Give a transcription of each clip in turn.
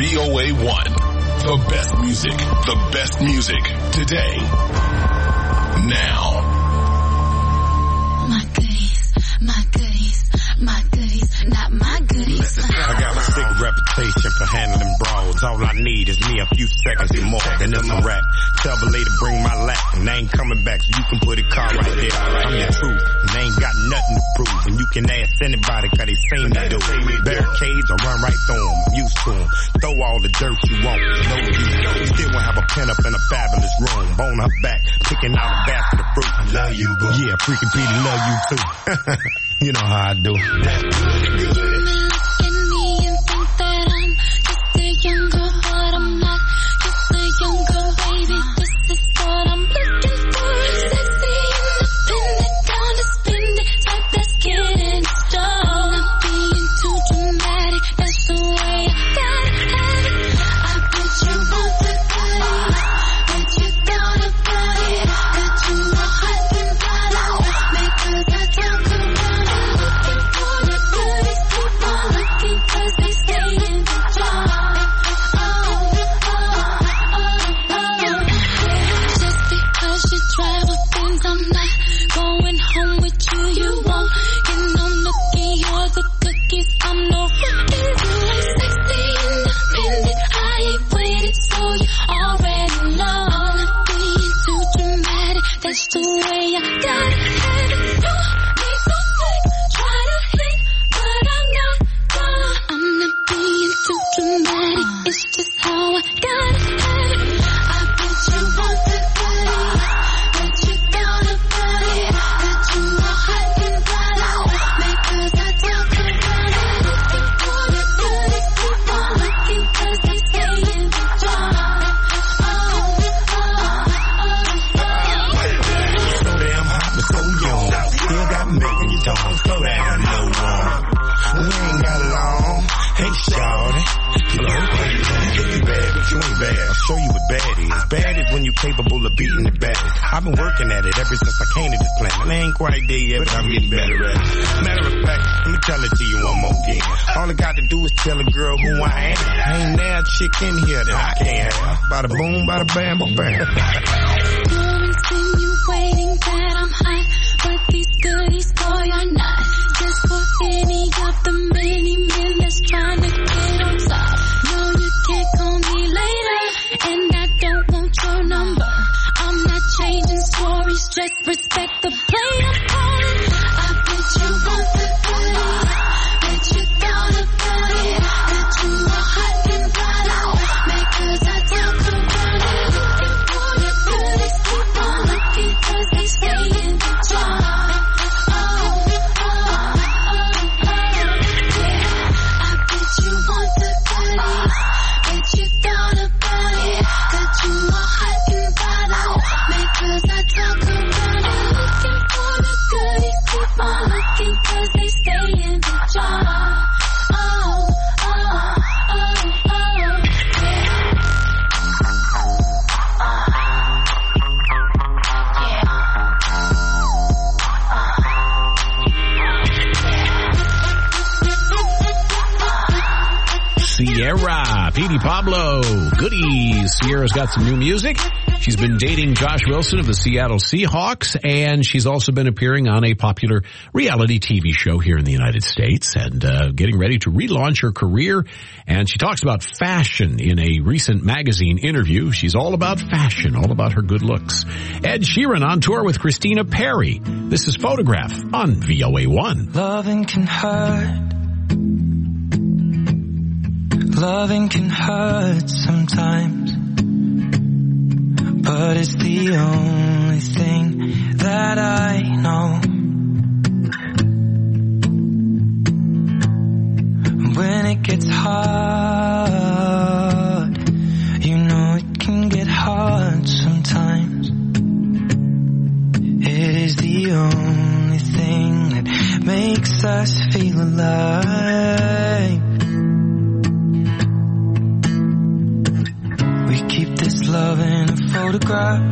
VOA1. The best music today. Now. My goodies, not my goodies. I got a sick reputation for handling brawls. All I need is me a few seconds and more. Then it's a rap. Tell the lady bring my lap, and they ain't coming back, so you can put a car right there. I'm the truth, and they ain't got nothing to prove. And you can ask anybody, cause they seen me do. Barricades, I run right through them, I'm used to them. Throw all the dirt you want, no use. Still won't have a pen up in a fabulous room. Bone her back, picking out a basket of fruit. Love you, boo. Yeah, freaking Petey, love you too. You know how I do. You may look at me and think that I'm just a young girl, but I'm not just a young girl, baby. This is what I'm looking for. Sexy, independent, down to spend it, type that's getting strong. Not being too dramatic, that's the way I gotta have it. I bet you want the goodies, bet you thought about it. Got you all hot and bothered, because I talk around. Cause they stay in the jar. Just because you travel things, I'm not going home with you. You won't get no nookie or the cookies. I'm no rookie. You ain't sexy, independent. I ain't waited, so you already know. I'm not being too dramatic. That's the way I gotta have it. You need to think, try to hit, but I'm not. I'm not being too dramatic, it's just how I gotta have it. I bet you want the goodies, bet you thought about it. Got you all hot and bothered, because I talk about it. Looking for the goodies, keep on looking, cause they stay in the jar. So damn hot, but so young. Still got me making you don't slow down, no one. We ain't got long. Hey, shawty. You know, you bad, but you ain't bad. I'll show you what bad is. Bad is when you're capable of beating the baddest. I've been working at it ever since I came to this planet. I ain't quite there yet, but I'm getting better at it. Matter of fact, let me tell it to you one more again. All I got to do is tell a girl who I am. Ain't there a chick in here that I can't have. Bada boom, bada bam, ba bam. You're insinuating that I'm hot, but these goodies, boy, are not. Just for any of the many men that's trying to get on top. No, you can't call me later, and I don't want your number. I'm not changing stories, just respect the play I'm calling. I bet you want the goodies, bet you thought about it. Got you all hot and bothered, because I talk about it. Looking for the goodies, keep on looking, cause they stay in the jar. Cause I talk about it, looking for the goodies, keep on looking, cause they stay in the jar. Sierra, Petey Pablo, goodies. Sierra's got some new music. She's been dating Josh Wilson of the Seattle Seahawks, and she's also been appearing on a popular reality TV show here in the United States and getting ready to relaunch her career. And she talks about fashion in a recent magazine interview. She's all about fashion, all about her good looks. Ed Sheeran on tour with Christina Perri. This is Photograph on VOA1. Loving can hurt. Loving can hurt sometimes, but it's the only thing that I know. When it gets hard, you know it can get hard sometimes. It is the only thing that makes us feel alive. We keep this love in a photograph.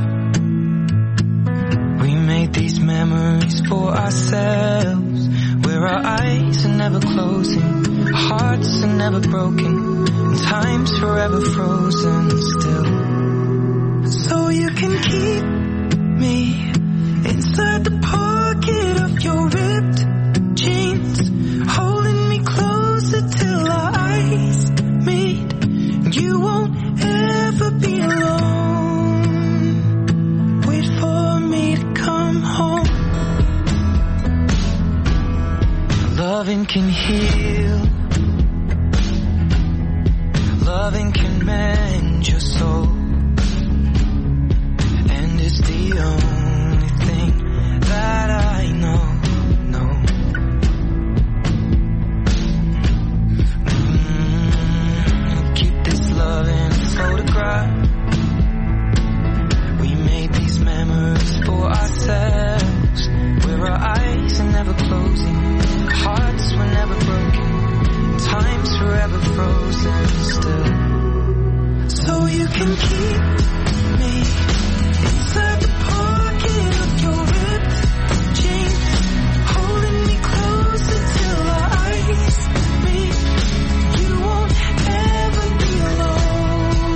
We made these memories for ourselves, where our eyes are never closing, our hearts are never broken. and time's forever frozen still. So you can keep me inside the pocket of your ripped jeans, holding me closer till our eyes meet. You won't ever be alone. Wait for me to come home. Loving can heal. Loving can mend your soul. And it's the only thing that I know. Keep this love in a photograph. We made these memories for ourselves, where our eyes are never closing, hearts were never broken, time's forever frozen still. So you can keep me inside the pocket of your ripped jeans, holding me closer till our eyes meet. You won't ever be alone.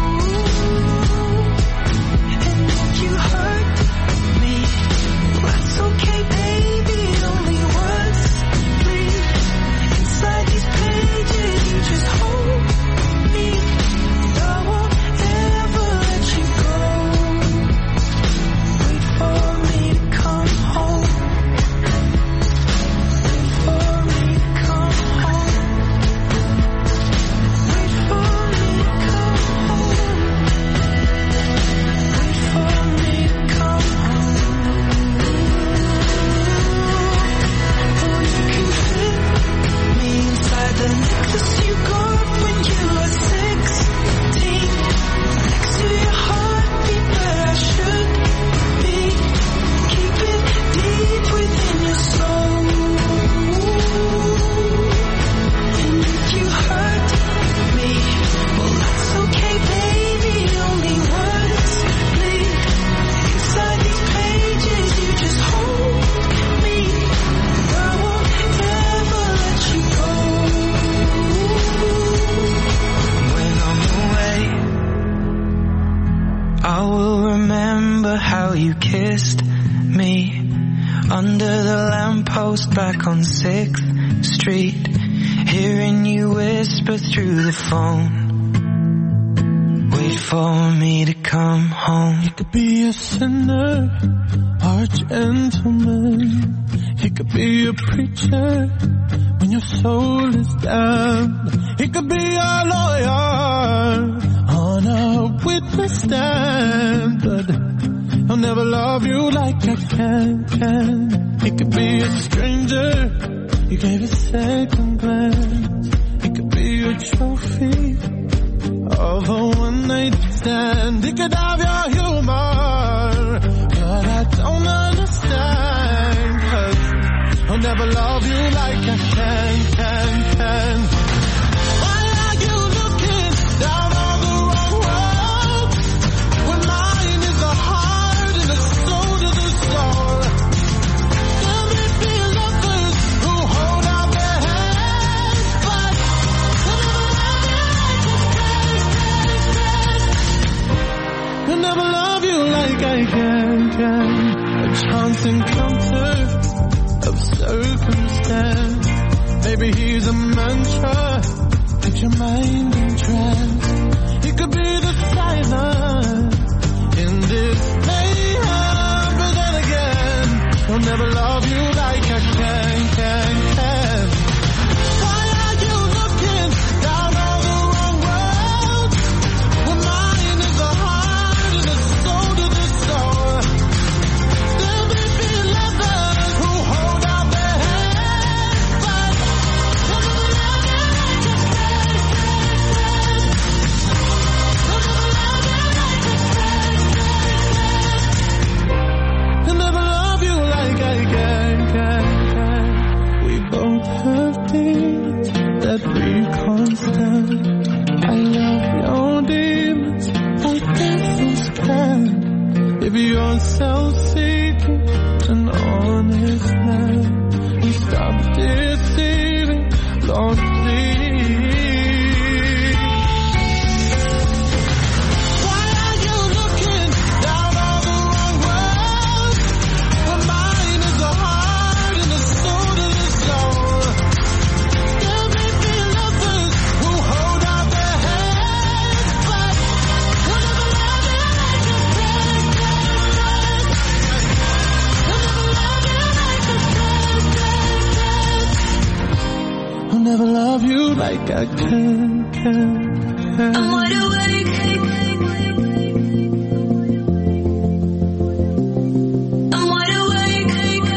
And if you hurt me, that's okay, baby. Only once, please. Inside these pages, you just hold me. I won't ever let you go. Wait for me to come home. Wait for me to come home. Wait for me to come home. Wait for me to come home. Oh, you can fit me inside the necklace you got when you were 16. Next to your heartbeat where I should be. Keep it deep within your soul. And if you hurt me, well that's okay, baby. Only once, please. Inside these pages, you just hold me. I won't ever let you go. When I'm away, I will remember how you kissed me under the lamppost back on 6th Street, hearing you whisper through the phone. Wait for me to come home. He could be a sinner or a gentleman. He could be a preacher when your soul is damned. He could be a lawyer on a witness stand, but he'll never love you like I can. He could be a stranger you gave a second glance. He could be a trophy of a one-night stand. He could have your humor, but I don't understand, 'cause he'll never love you like I can. Why are you looking down on the wrong road, when mine is the heart and the soul to the soul? There may be lovers who hold out their hands, but they'll never love you like I can. A chance encounter of circumstance. Maybe he's a mantra, keep your mind in trance. He could be the silence in this mayhem, but then again, he'll never love you like I can. Why are you looking down on the wrong road, when mine is the heart and the soul to the soul? There may be lovers who hold out their hands, but they'll never love you like I can. They'll never love you like I can. We both have things that we can't stand. I love your demons, I devils can. If you're self-seeking, an honest man, you stop deceiving, Lord please. like I can. I'm wide awake. I'm wide awake.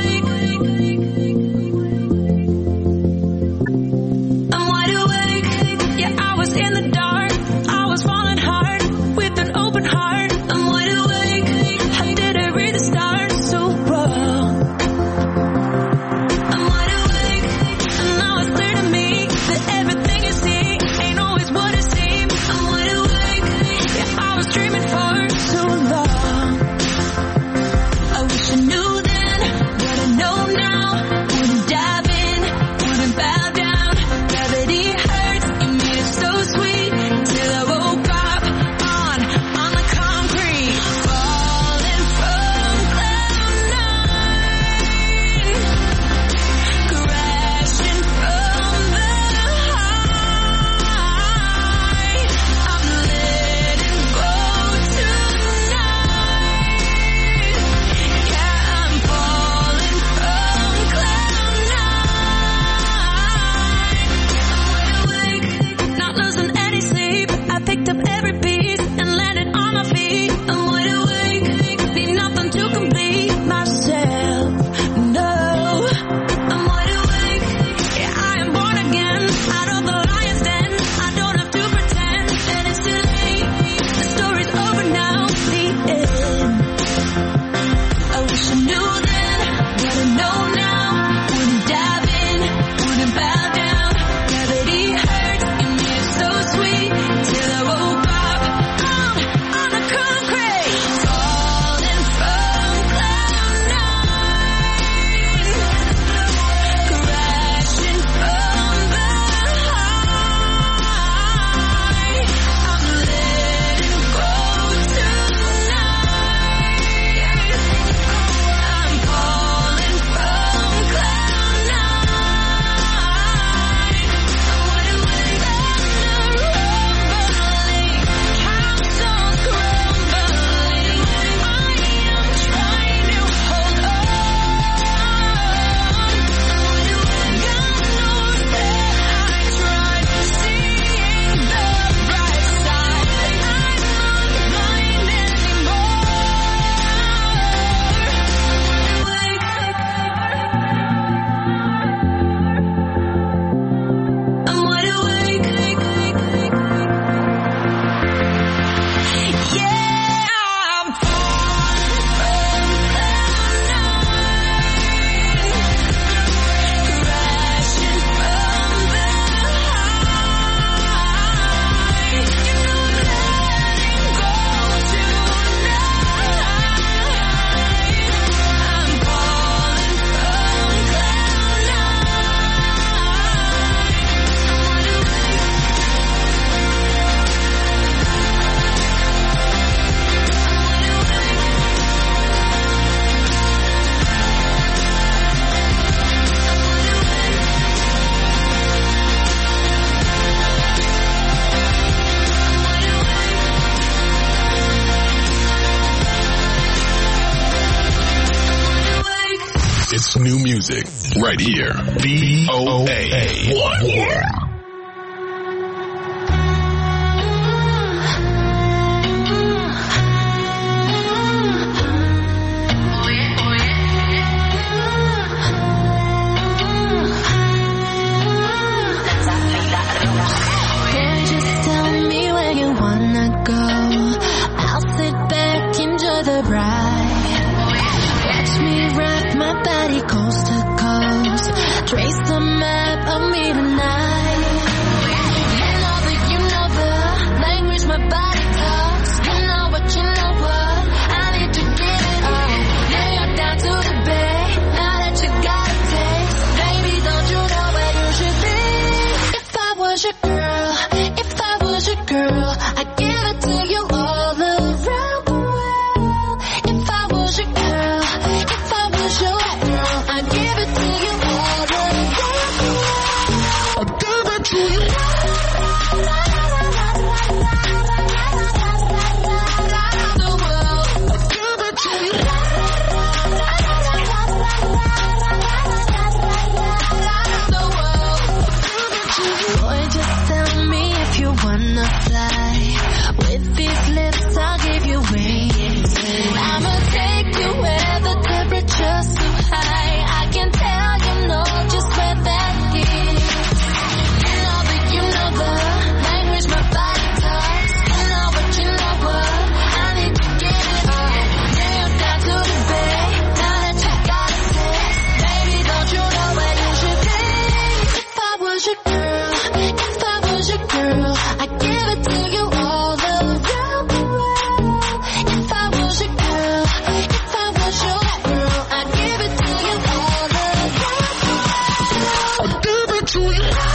I'm wide awake. Yeah, I was in the dark. I was falling hard with an open heart. I'm wide awake. How did I read the stars so wrong? I'm wide awake. And now it's clear to me that everything you see ain't always what it seems. I'm wide awake. Yeah, I was dreaming for so long. I wish I knew then what I know now. Wouldn't dive in, wouldn't bow down. Gravity hurts, you made it so sweet. Till I woke up on the concrete. Falling from cloud nine. Crashing from the high. I'm letting go tonight. Yeah, I'm falling from cloud nine. Not losing any sleep. I picked up every piece and landed on my feet. I'm wide awake. Need nothing to complete myself. No, I'm wide awake. Yeah, I am born again. Out of the lion's den. I don't have to pretend that it's too late. The story's over now. The end. I wish I knew then what I know now. Wouldn't dive in, wouldn't bow down. Gravity hurts, you made it so sweet. Till I woke up on the concrete. Falling from cloud nine. Crashing from the high. I'm letting go tonight. I'm falling from cloud nine. I'm wide awake and rumbling, house on crumbling. I am trying to hold on. I'm wide awake, I know that I tried seeing the bright side. I'm not blind anymore. I'm wide awake. Yeah, I'm falling from cloud nine. Crashing from the high. You know I'm letting go tonight. I'm falling from cloud It's new music right here. VOA1. Boy, just tell me where you wanna go. I'll sit back, enjoy the ride. Watch me rock my body coast to coast. Trace the map of me tonight. girl, I'd give it to you all around the world. If I was your girl, if I was your girl, I'd give it to you all around the world. I'd give it to you.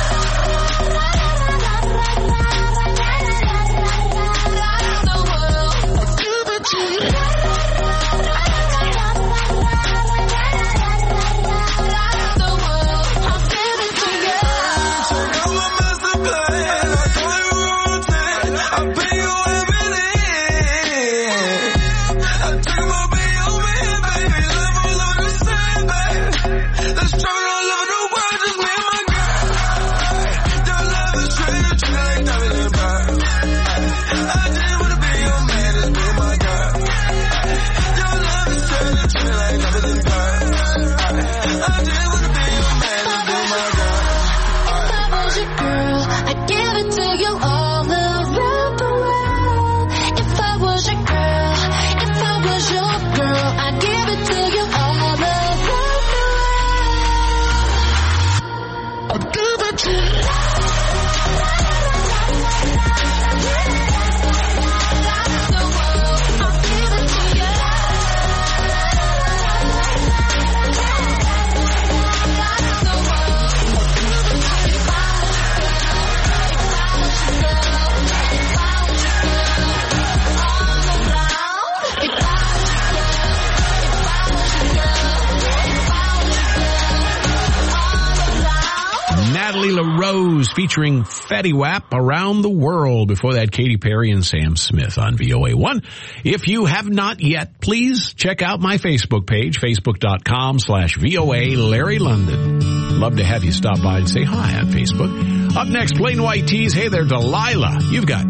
Featuring Fetty Wap, Around the World. Before that, Katy Perry and Sam Smith on VOA1. If you have not yet, please check out my Facebook page, facebook.com/VOA Larry London. Love to have you stop by and say hi on Facebook. Up next, Plain White Tees. Hey there, Delilah. You've got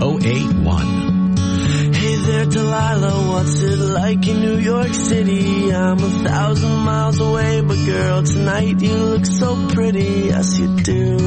VOA1. Hey there, Delilah, what's it like in New York City? I'm 1,000 miles away, but girl, tonight you look so pretty, yes you do.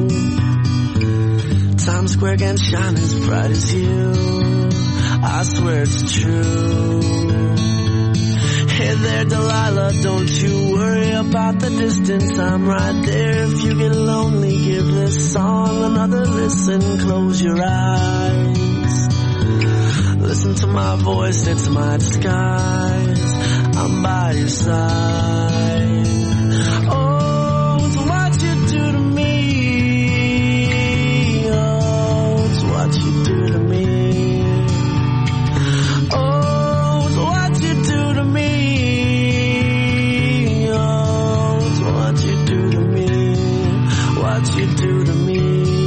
Times Square can shine as bright as you, I swear it's true. Hey there, Delilah, don't you worry about the distance, I'm right there. If you get lonely, give this song another listen, close your eyes. Listen to my voice, it's my disguise, I'm by your side. Oh, it's what you do to me. Oh, it's what you do to me. Oh, it's what you do to me. Oh, it's what you do to me. What you do to me.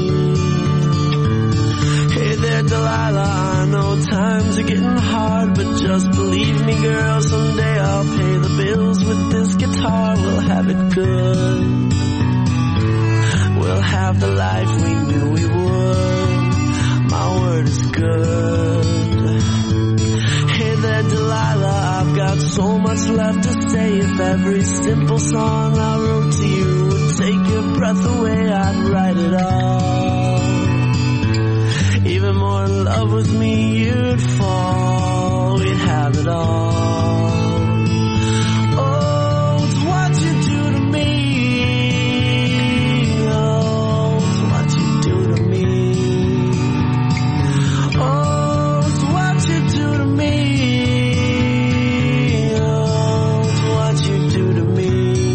Hey there, Delilah, I know times are getting hard, but just believe me, girl, someday I'll pay the bills with this guitar. We'll have it good. We'll have the life we knew we would. My word is good. Hey there, Delilah, I've got so much left to say. If every simple song I wrote to you would take your breath away, I'd write it all. Even more in love with me, you'd fall. We'd have it all. Oh, it's what you do to me. Oh, it's what you do to me. Oh, it's what you do to me. Oh, it's what you do to me.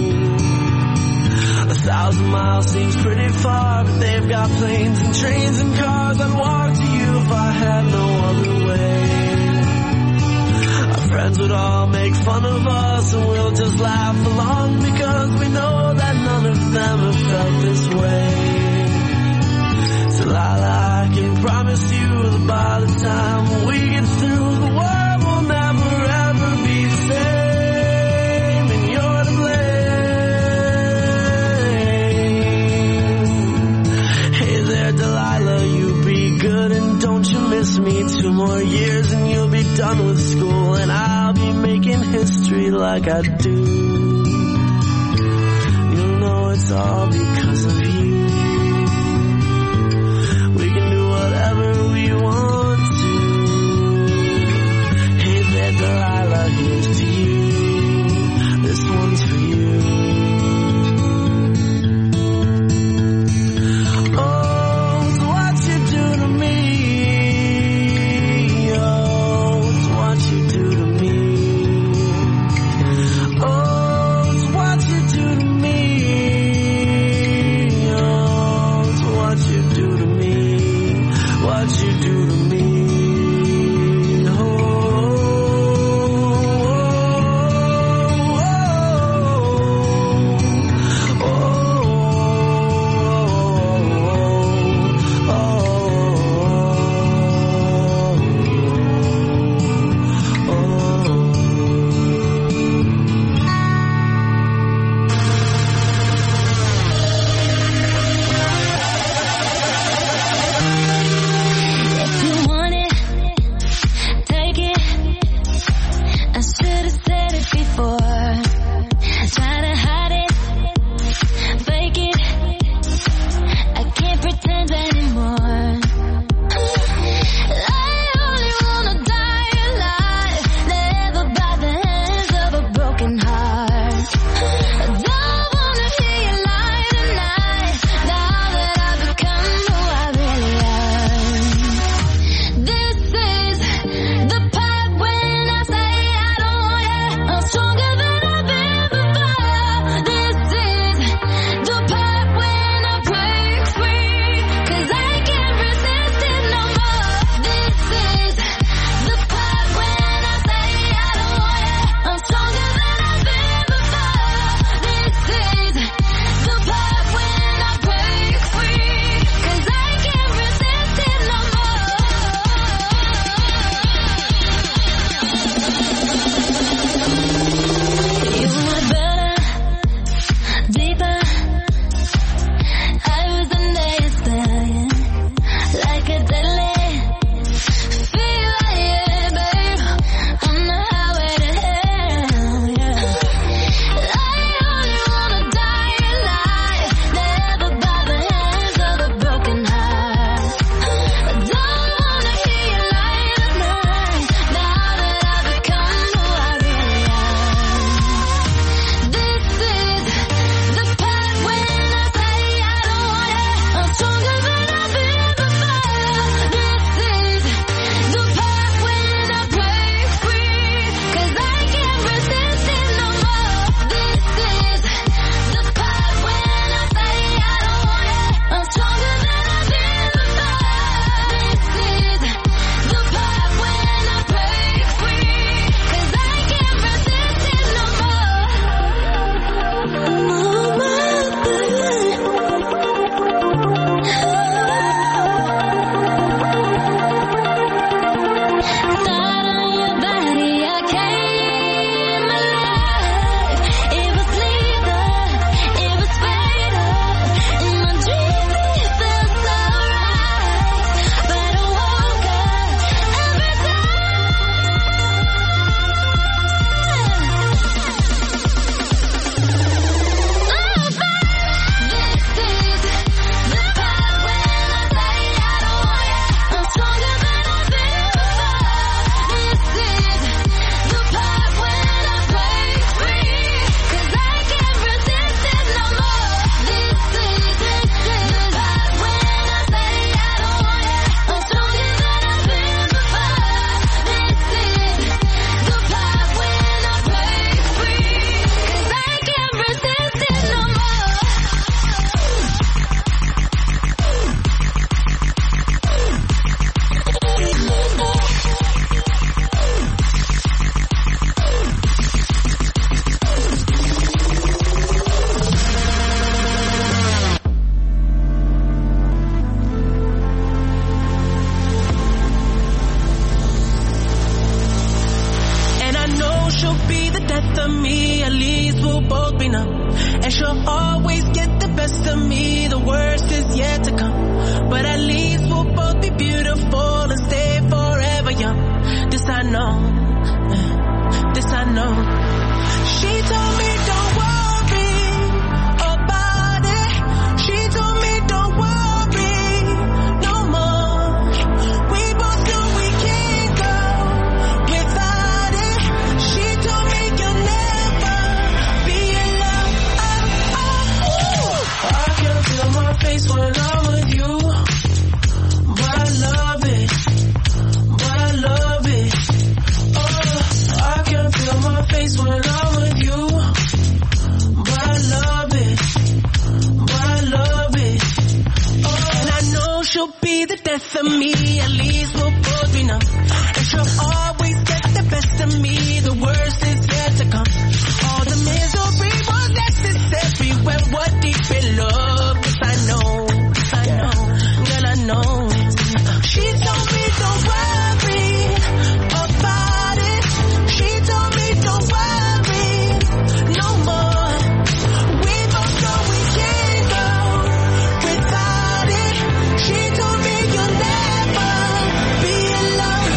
1,000 miles seems pretty far, but they've got planes and trains and cars. I'd walk to you if I had no other way. Our friends would all make fun of us, and we'll just laugh along because we know that none of them have felt this way. So Lila, I can promise you that by the time we get through, the world will never ever be the same, and you're to blame. Hey there, Delilah, you be good and don't you miss me. 2 more years and you'll be done with school, and I'll be making history like I do. You'll know it's all because of you. We can do whatever we want to. Hey there, Delilah, here's to you. This one's for you. Oh, it's what she'll always get the best of me. The worst is yet to come, but at least we'll both be beautiful and stay forever young. This I know, this I know. She told me don't worry about it. She told me don't worry no more. We both know we can't go without it. She told me you'll never be alone. I can feel my face when I'm with you, but I love it, but I love it. I can feel my face when I'm with you, but I love it, but I love it. And I know she'll be the death of me, at least we'll both be numb. And she'll always get the best of me, the worst is yet to come. All the misery was necessary when we're deep in love. Cause I know, girl I know. She told me don't worry about it. She told me don't worry no more. We both know we can't go without it. She told me you'll never be alone.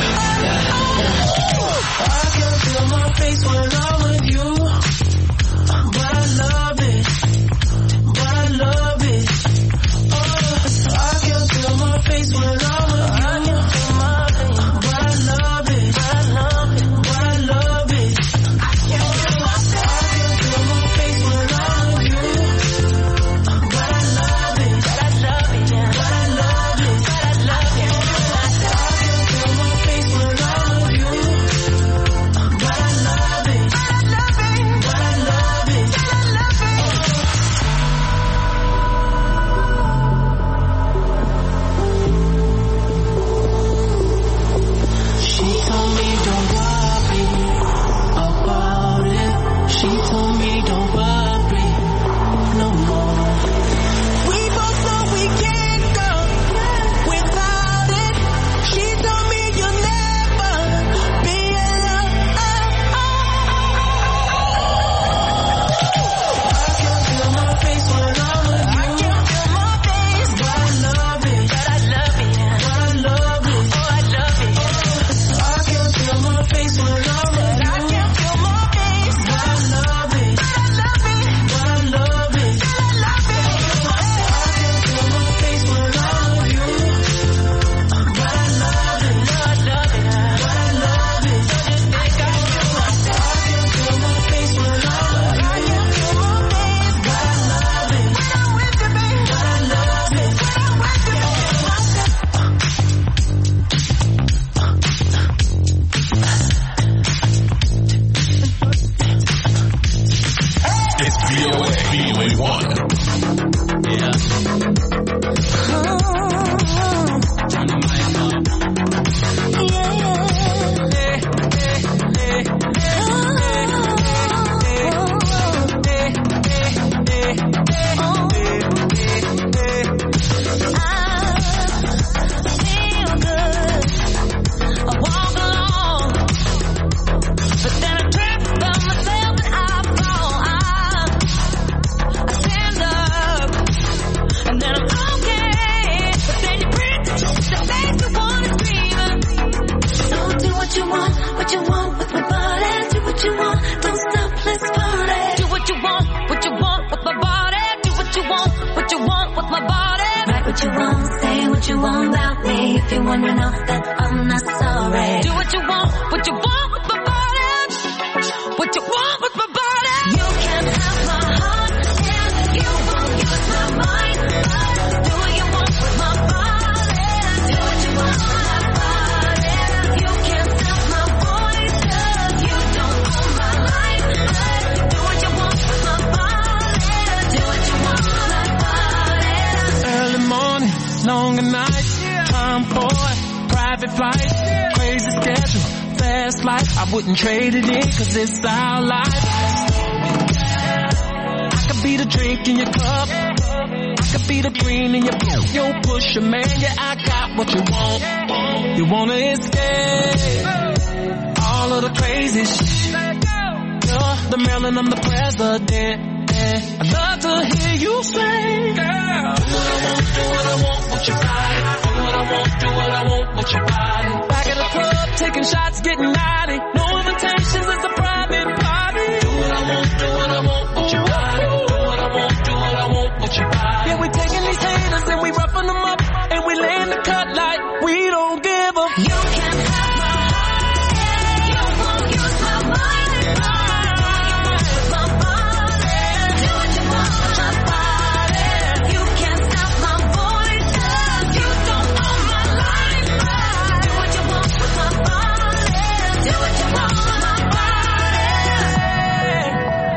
I can feel my face when I'm with you, but I love it, but I love it. I can feel my face when I'm with you, but I love it, but I love it, but I love it. I can feel my face when I'm with you, but I love it, but I love it, but I love it, but I love it. I can feel my face when I'm with you, but I love it, but I love it, but I love it, but I love it. She told me don't worry about it. She told me don't worry no more. We both know we can't go without it. She told me you'll never be alone. I can feel my face when I'm with you. I can feel my face, but I love it, but I love it, but I love it, oh I love it. I can feel my face when I'm with you. I can feel my face, but I love it, but I love it, but I love it, but I love it. I can feel my face when I'm with you, but I love it, but I love it, but I love it. I can feel my face when I'm with you. I can feel my face, but I love it, when I'm with you, baby, but I love it, when I'm with you. It's VOA 1. Yeah. Turn the mic up. What you want, say what you want about me. If you wanna know that I'm not sorry. Do what you want with my body. What you want with my body. You can have my heart and you won't use my mind. Do what you want with my body. Do what you want with my body. You can't stop my voice 'cause you don't own my life. Do what you want with my body. Do what you want with my body. Early morning, longer nights, time for it, private flights, crazy schedule, fast life. I wouldn't trade it in 'cause it's our life. I could be the drink in your cup, I could be the green in your boot. You push a man, yeah, I got what you want. You wanna escape all of the crazy shit. You're the Maryland, I'm the president. I'd love to hear you say, girl, do what I want with your body. Do what I want with your body. Back at the club, taking shots, getting naughty. No invitations, it's a private party. Do what I want with your body. Do what I want with your body. Yeah, we taking these haters and we roughing them up. And we laying the cut like we don't give a. You can't have my heart. You won't use my mind. My body. Do what you want with my body. You can't stop my voice. You don't own my life. Do what you want with my body. Do what you want with my body.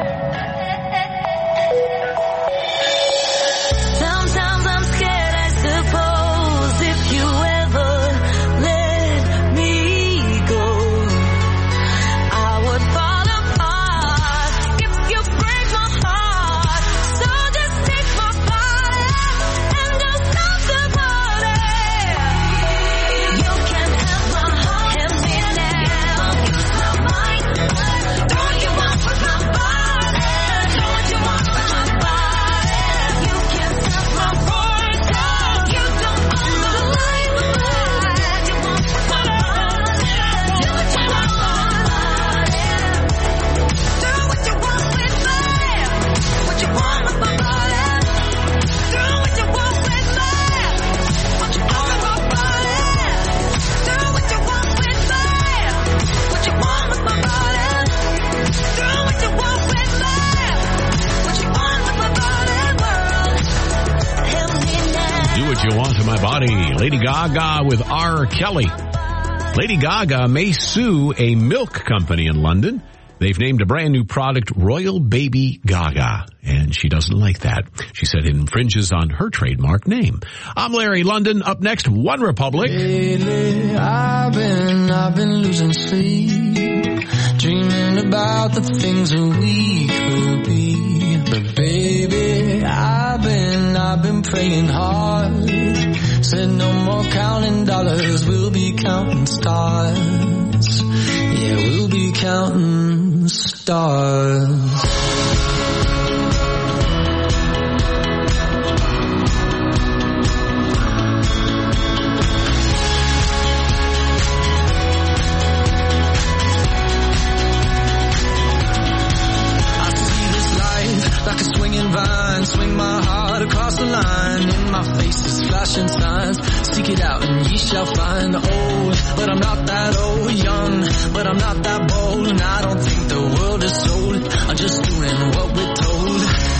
Sometimes I'm scared, I suppose, if you ever let me go, I would fall apart if you break my heart. So just take my body and don't stop the party. You can have my heart, have me now. Use my mind. Do what you want with my body. Do what you want with my body. You can't stop my voice. You don't own my life. Do what you want with my body. Do what you want with my body. Do what you want with me. What you want with my body. Do what you want with me. What you want with my body. Do what you want with me. What you want with my body. Do what you want with me. What you want with my body, world. Help me now. Do what you want to my body. Lady Gaga with R. Kelly. Lady Gaga may sue a milk company in London. They've named a brand new product Royal Baby Gaga, and she doesn't like that. She said it infringes on her trademark name. I'm Larry London. Up next, One Republic. Lately, I've been losing sleep, dreaming about the things that we could be. But baby, I've been praying hard. Said no more counting dollars, we'll be counting stars. Yeah, we'll be counting stars. Like a swinging vine, swing my heart across the line. In my face is flashing signs. Seek it out and ye shall find. Old, but I'm not that old. Young, but I'm not that bold. And I don't think the world is sold. I'm just doing what we're told.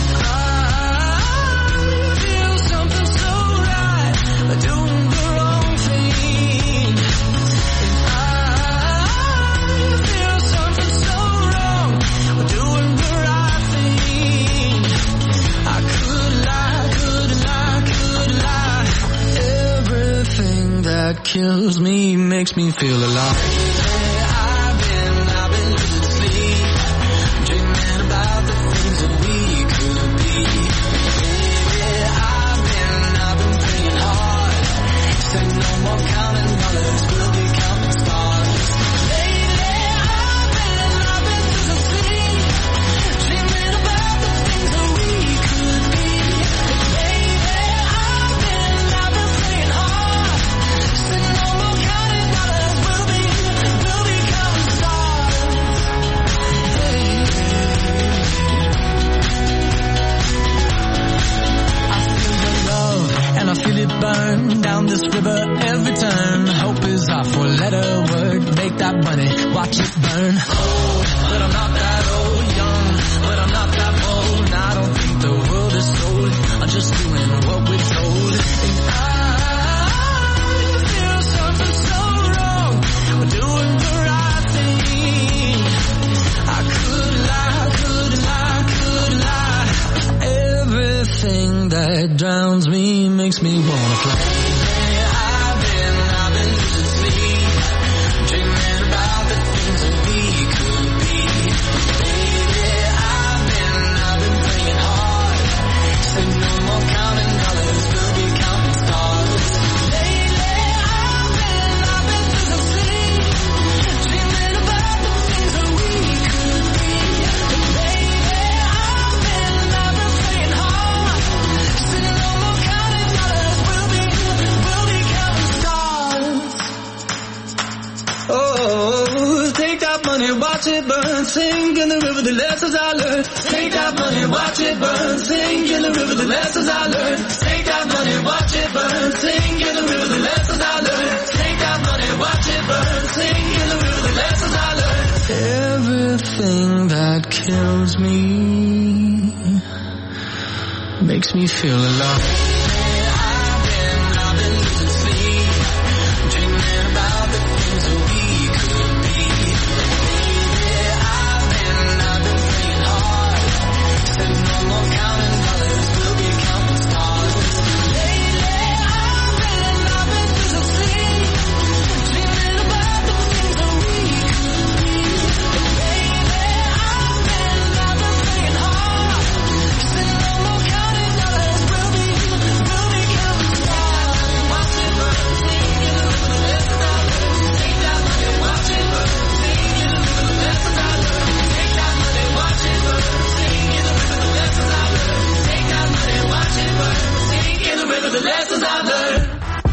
I feel something so right, doing the wrong thing. And I feel something so wrong, doing the right thing. I could lie. Everything that kills me makes me feel alive. I've been losing sleep, dreaming about the things that we could be. Baby, I've been praying hard. Say no more counting dollars, we'll be counting stars. Lately, I've been losing sleep, dreaming about the things that we could be. Baby, I've been praying hard. Say no more counting dollars, we'll be counting stars. I feel the love and I feel it burn down this river every turn. Hope is our four-letter word. Make that money, watch it burn. Old, but I'm not that old. Young, but I'm not that bold. And I don't think the world is sold. I'm just doing what we're told. And I feel something so wrong. We're doing the right thing. I could lie. Everything that drowns me makes me wanna fly. I've been losing sleep, dreaming about the things that we could be. Baby, I've been praying hard. Say no more counting dollars, we'll be counting stars. Lately, I've been losing sleep, dreaming about the things that we could be. Baby, I've been watch it burn. Sing in the river the lessons I learned. Take that money and watch it burn. Sing in the river the lessons I learned. Take that money and watch it burn. Sing in the river the lessons I learned. Take that money and watch it burn. Sing in the river the lessons I learned. Everything that kills me makes me feel alive. I've been losing sleep, dreaming about the things that we could be. Baby, I've been praying hard. Said no more counting dollars, we'll be counting stars. Lately, I've been losing sleep, dreaming about the things that we could be. Baby, I've been praying hard. Said no more counting dollars, we'll be counting stars. Watch it burn, sing in the river the lessons I learned. Take that money, watch it burn, sing in the river the lessons I learned. Take that money, watch it burn, sing in the river the lessons I learned. Take that money, watch it burn, sing in the river the lessons I learned.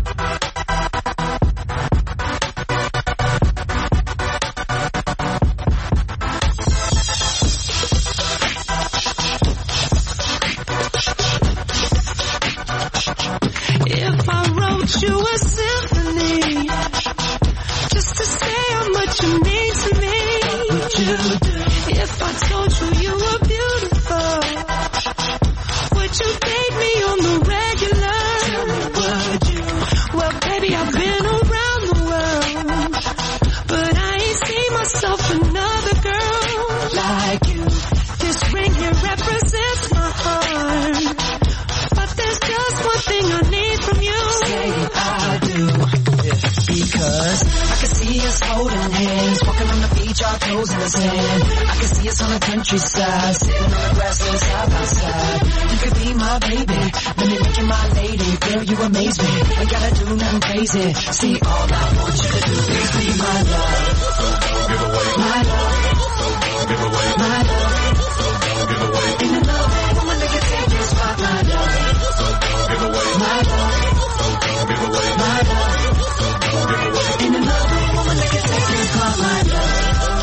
If I wrote you a symphony just to say how much you mean to me, would you do? If I told you you were beautiful, would you date me on the regular? Would you? Well, baby, I've been around the world, but I ain't seen myself another girl like you. This ring here represents my heart, but there's just one thing I need from you. Say I do. Because I can see us holding hands, walking on the beach, our toes in the sand. I can see us on the countryside, sitting on the grassland side by side. You could be my baby, let me make you my lady. Girl, you amaze me, ain't gotta do nothing crazy. See, all I want you to do is be my love. So don't give away my love. So don't give away my love. So don't give away. Ain't another woman that can take your spot, my love. So don't give away my love. So don't give away my love. So don't give away. Ain't another woman that can take your spot, my love.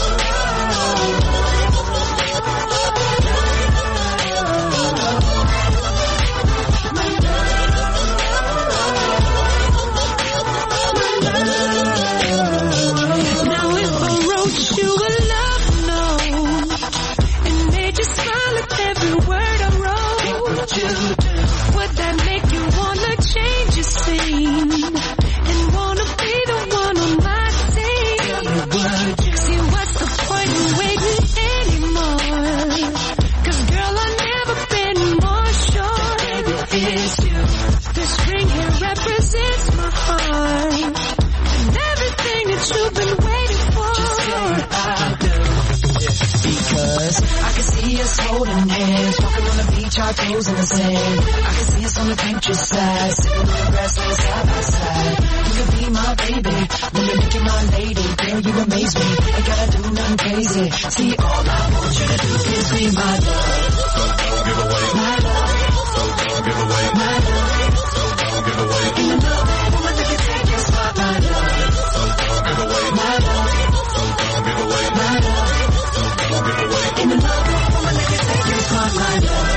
Now if I wrote you a love note and made you smile at every word I wrote, would that make you wanna change your scene and wanna be the one on my team? See, what's the point in waiting anymore? 'Cause girl, I've never been more sure. Baby, it's you. This ring here represents my heart and everything that you've been waiting for. Just say I do. Because I can see us holding hands, walking on the beach, our toes in the sand. I can see us on the countryside, sitting on the grassland side by side. You could be my baby, let me make you my lady. Girl, you amaze me, ain't gotta do nothing crazy. See, all I want you to do is be my love. So don't give away my love. So don't give away my love. So don't give away. Ain't another woman that can take your spot, my love. So don't give away my love. So don't give away my love. So don't give away. Ain't another woman that can take your spot, my love.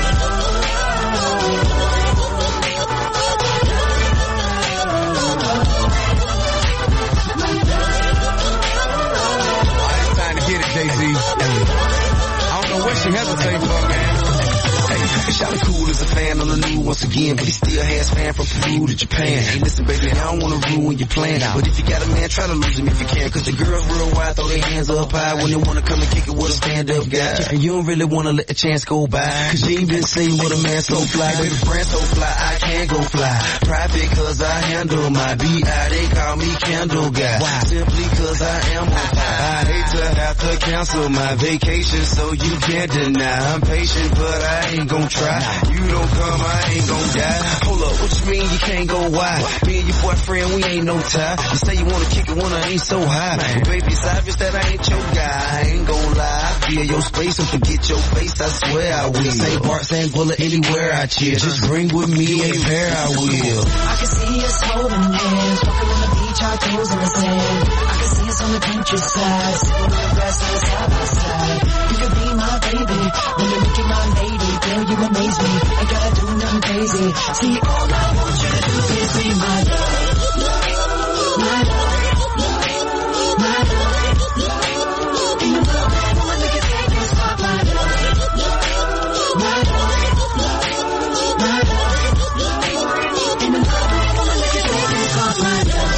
It's time to get it, Jay-Z. I don't know what she hesitating for, man. Hey, shout cool as a fan on the new once again, but he still has fan from Peru to Japan. Hey, listen, baby, I don't wanna ruin your plan, but if you got a man, try to lose him if you can, 'cause the girls real wide throw their hands up high when they wanna come and kick it with a stand-up guy. And you don't really wanna let the chance go by, 'cause you ain't been seen with a man so fly. Baby, friend so fly, I can't go fly. Private 'cause I handle my B.I. They call me Candle Guy. Why? Simply 'cause I am on fire. I hate to have to cancel my vacation, so you can't deny. I'm patient, but I ain't gon' try. You don't come, I ain't gon' die. Hold up, what you mean you can't go wide? Me and your boyfriend, we ain't no tie. You say you wanna kick it when I ain't so high. But baby, it's obvious that I ain't your guy. I ain't gon' lie. I feel your space and forget your face, I swear I will. Same part, same bullet, anywhere I chill. Just bring with me a pair, I will. I can see us holding hands, walking on the beach, our toes in the sand. I can see us on the countryside, sitting on the grass side by side. You could be my baby, when you make you my lady. Girl, you amaze me, I gotta do nothing crazy. See, all I want you to do is be my love. My love, my love. And the love that woman make you take this spot, my love. My love, my love. And the love that woman make you take this spot, my love.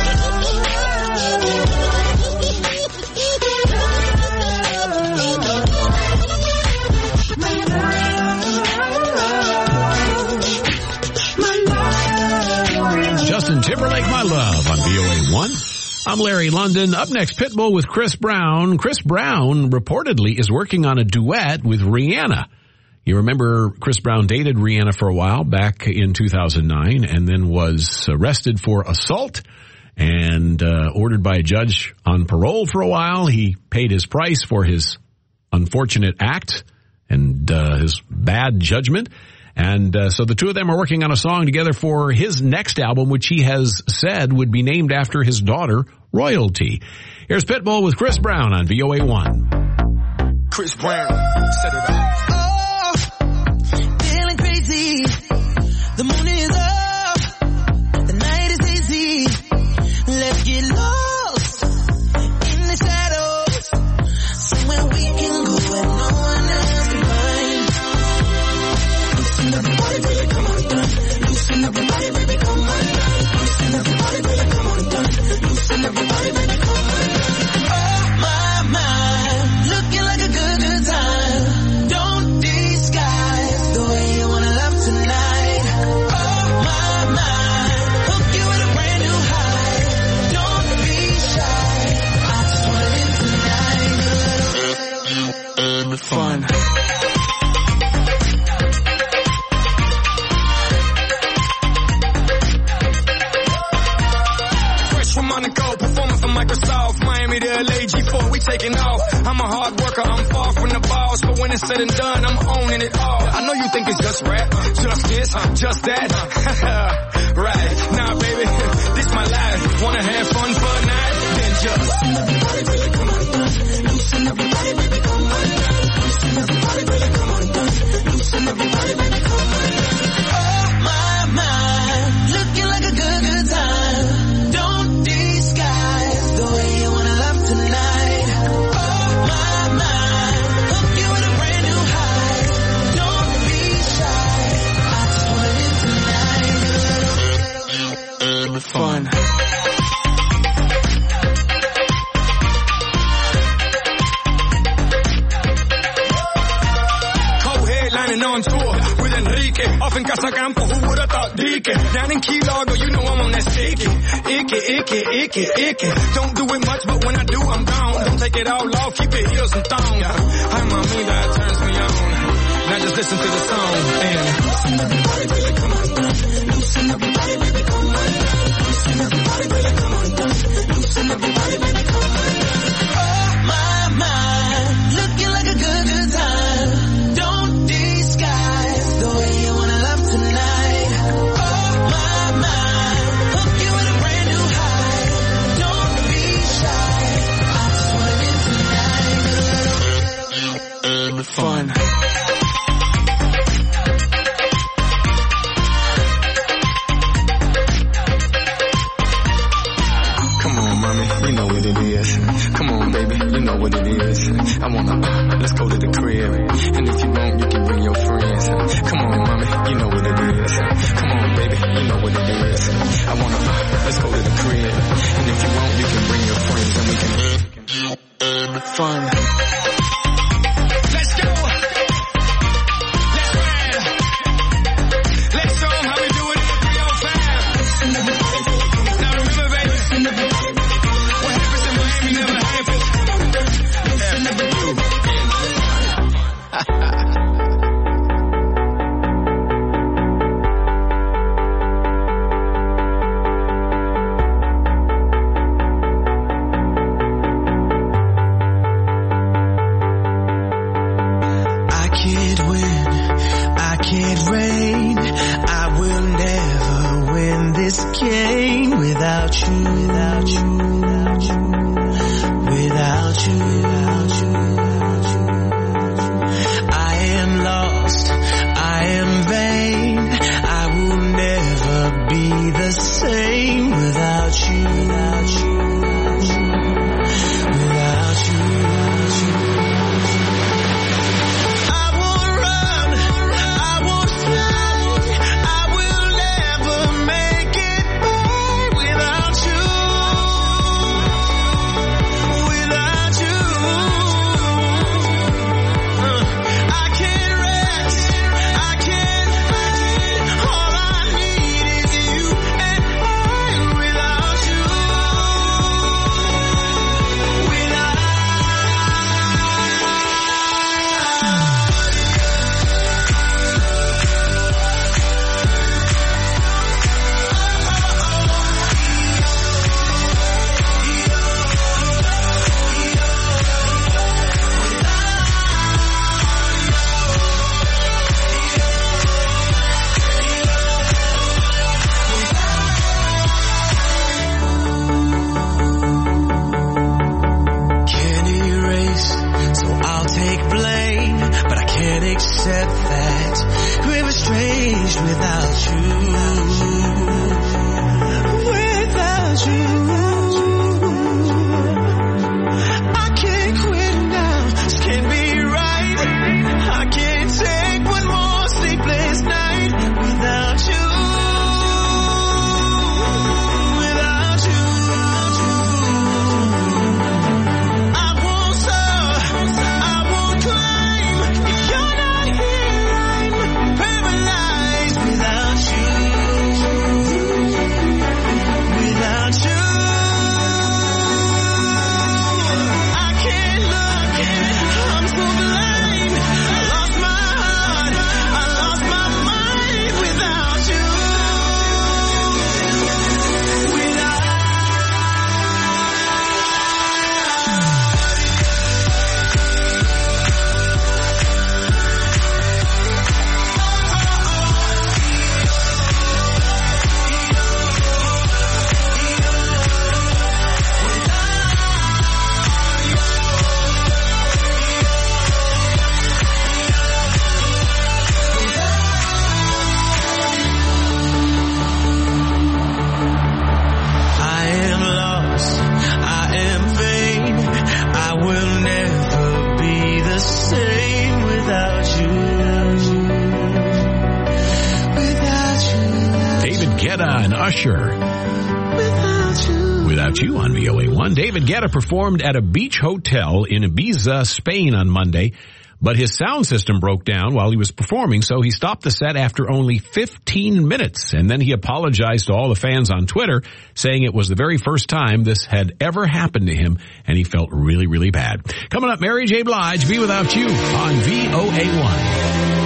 Justin Timberlake, My Love on VOA1. I'm Larry London. Up next, Pitbull with Chris Brown. Chris Brown reportedly is working on a duet with Rihanna. You remember Chris Brown dated Rihanna for a while back in 2009 and then was arrested for assault and ordered by a judge on parole for a while. He paid his price for his unfortunate act and his bad judgment. And so the two of them are working on a song together for his next album, which he has said would be named after his daughter, Royalty. Here's Pitbull with Chris Brown on VOA1. Chris Brown, set it up. Oh, feeling crazy. The moon is up. The night is easy. Let's get lost in the shadows. Somewhere we can go and no one else can find. Loosen everybody, baby, come on done. Loosen everybody, baby, come on done. Loosen everybody, baby, come on done. Loosen everybody, baby, come on done. Oh my, looking like a good time. Don't disguise the way you wanna love tonight. Oh my, hook you with a brand new high. Don't be shy. I just wanna live tonight. Fun. Microsoft, Miami to LA, G4, we taking off. I'm a hard worker, I'm far from the boss, but when it's said and done, I'm owning it all. I know you think it's just rap, just this, just that. Right, nah baby, this my life. Wanna have fun for a night? Then just loosen everybody, baby, come on done. Loosen everybody, baby, come on done. Loosen everybody, baby, come on done. Loosen everybody, baby, come on done. Oh my, looking like a good time. Don't disguise the way you wanna love tonight. Oh my, hook you with a brand new high. Don't be shy. I just wanna live tonight. Fun. Co-headlining on tour with Enrique. Off in Casa Campo, who would've thought Dique? Down in Key Largo, you know I'm on that sticky. Icky. Don't do it much, but when I do, I'm gone. Don't take it all off, keep it heels and thongs. Hi, mamita, it turns me on. Now just listen to the song and loosen everybody, baby, come on done. Loosen everybody, baby, come on done. Loosen everybody, baby, come on done. Loosen everybody, baby, come on done. Oh my, looking like a good time. Don't disguise the way you wanna love tonight. Oh my, hook you with a brand new high. Don't be shy. I just wanna live tonight. Fun. Come on, mommy, you know what it is. Come on, baby, you know what it is. I wanna, let's go to the crib. And if you want, you can bring your friends. Come on, mommy, you know what it is. Come on, baby, you know what it is. I wanna, let's go to the crib. And if you want, you can bring your friends and we can fun. Let's go. Let's ride. Let's show 'em how we do it in the 305. Now remember, baby, what happens in Miami never happens. without you. I am lost, I am vain, I will never be the same without you. Without You on VOA1. David Guetta performed at a beach hotel in Ibiza, Spain on Monday, but his sound system broke down while he was performing, so he stopped the set after only 15 minutes. And then he apologized to all the fans on Twitter, saying it was the very first time this had ever happened to him, and he felt really, really bad. Coming up, Mary J. Blige, Be Without You on VOA1.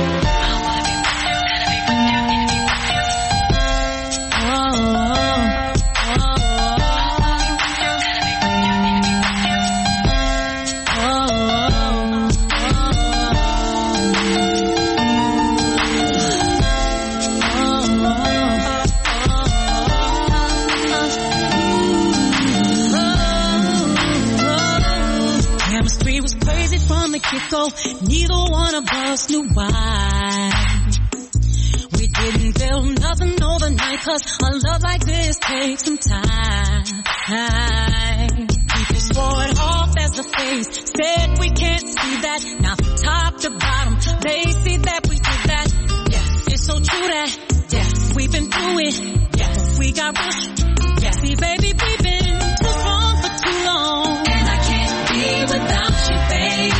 Neither one of us knew why. We didn't feel nothing overnight, 'cause a love like this takes some time. People swore it off as a phase, said we can't see that. Now from top to bottom, they see that we did that. Yes, it's so true that, yes, we've been through it. Yes, we got rushed. Yes, see baby, we've been too strong for too long. And I can't be without you, baby.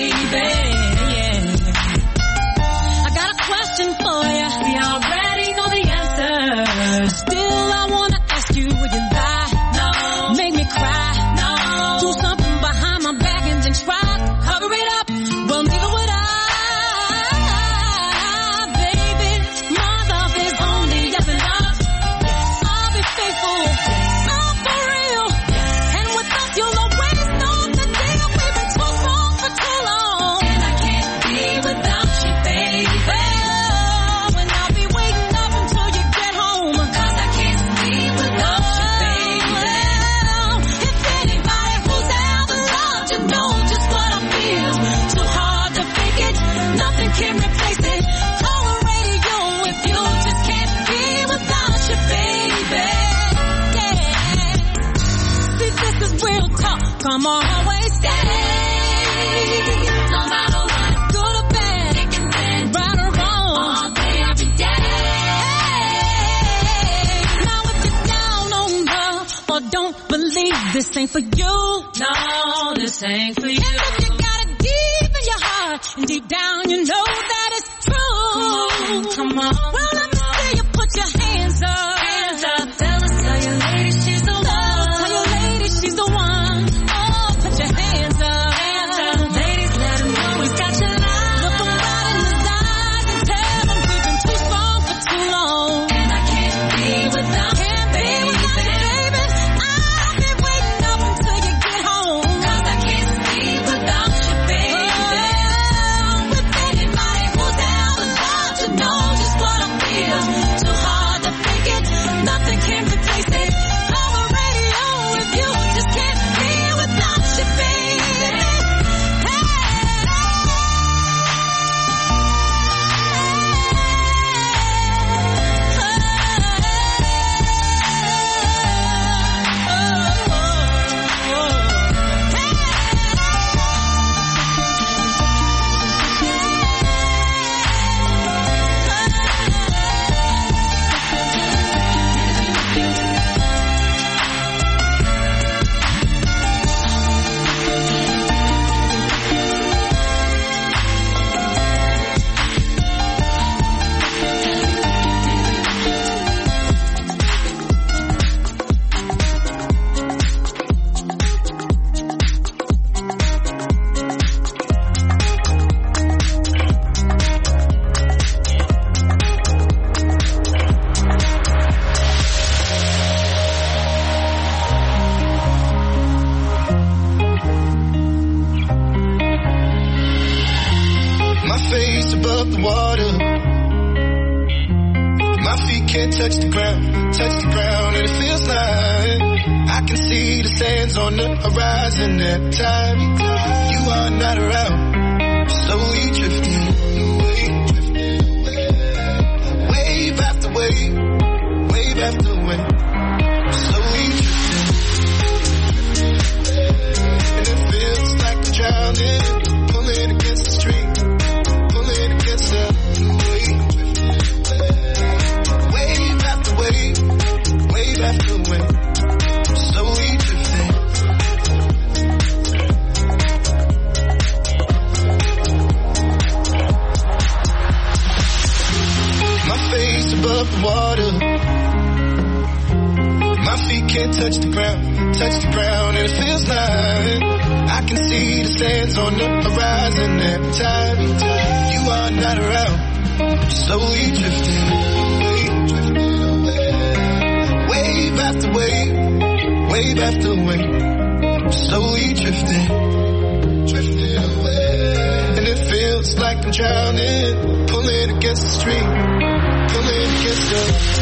For ya. We already know I'ma always stay. No matter what, good or bad, right or wrong, all day, every day. Now if you're down on love or don't believe, this ain't for you. No, this ain't for you. And if you got it deep in your heart and deep down you know that it's true. Come on. Well, let me see you put your hands up. Hands up. Fellas, tell your lady she's the one. Tell your lady she's the one. Oh, put your hands up. Hands up. Ladies, let him know he's got your line. Look him right in his eyes and tell him we've been too strong for too long. And I can't be without you, baby. I'll be waiting up until you get home. 'Cause I can't sleep without you, baby. With anybody who's down and out, you know just what I feel. Too hard to fake it, nothing can replace it. Call the radio if you just can't be without you, baby. My face above the water. My feet can't touch the ground, and it feels like I can see the sands on the horizon at time. You are not around, slowly drifting away. Wave after wave, wave after wave, slowly drifting. And it feels like I'm drowning, pulling against the stream. Against the wave, wave after wave, wave after wave, slowly drifting. My face above the water. My feet can't touch the ground, and it feels like I can see the sands on the horizon every time. You are not around, slowly drifting away. Wave after wave, wave after wave, slowly drifting away. And it feels like I'm drowning, pulling against the stream, pulling against the